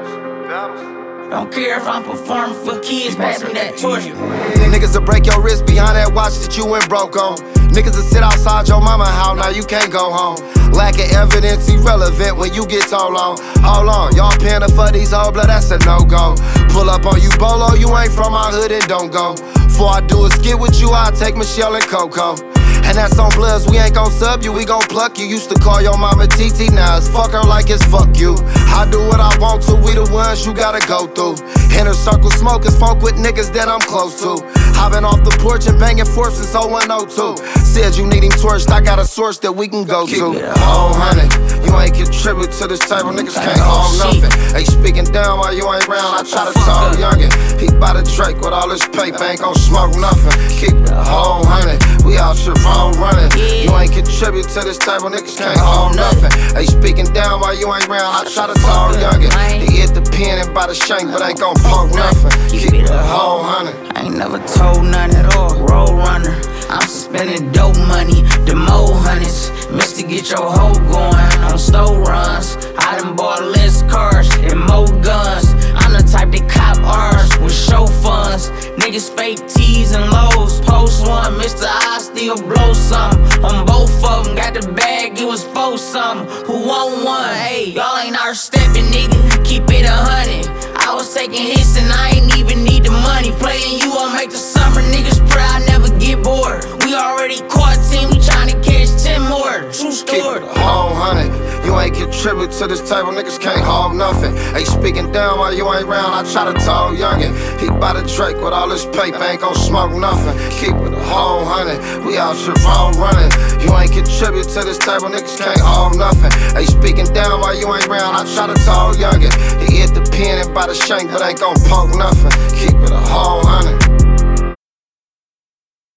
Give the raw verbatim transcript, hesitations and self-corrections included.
Don't care if I'm performing for kids, pass me that torch. Niggas will break your wrist behind that watch that you went broke on. Niggas will sit outside your mama house, now you can't go home. Lack of evidence irrelevant when you get told on. Hold on, y'all paying for these whole blood, that's a no-go. Pull up on you bolo, you ain't from my hood and don't go. Before I do a skit with you, I'll take Michelle and Coco. And that's on Bloods, we ain't gon' sub you, we gon' pluck you. Used to call your mama T T, now it's fuck her like it's fuck you. I do what I want to, we the ones you gotta go through. Inner circle smokers, funk with niggas that I'm close to. I've been off the porch and banging force since oh one oh two. Said you need him torched, I got a source that we can go to. Oh honey, you ain't contribute to this table, niggas can't hold nothing. They speaking down while you ain't round, I try to talk youngin'. He by the Drake with all this paper, ain't gon' smoke nothing. Keep it whole honey, we out here roll running. You ain't contribute to this table, niggas can't hold nothing. They speaking down while you ain't round, I try to talk youngin'. He hit the pen and by the shank, but ain't gon' poke nothing. Keep it whole honey. I ain't never told none at all. Roll runner, I'm suspending dope money. The mo hundreds, missed to get your hoe going on store runs. I done bought less cars and more guns. I'm the type that cop R's with show funds. Niggas fake T's and lows. Post one, Mister I still blow some. On both of them, got the bag, it was for some. Who want one? Hey, y'all ain't our stepping, nigga. Keep it a hundred. I was taking hits and I ain't even need the money. Playing you won't make the summer niggas proud, never get bored. We already caught ten, we tryna catch ten more. True story. Oh honey, you ain't contribute to this table, niggas can't hold nothing. They speaking down while you ain't round, I try to talk youngin'. He by the Drake with all this paper, ain't gon' smoke nothing. Keep it a whole honey, we out here roll running. You ain't contribute to this table, niggas can't hold nothing. They speaking down while you ain't round, I try to talk youngin'. He hit the pen and by the shank, but ain't gon' poke nothing. Keep it a whole honey.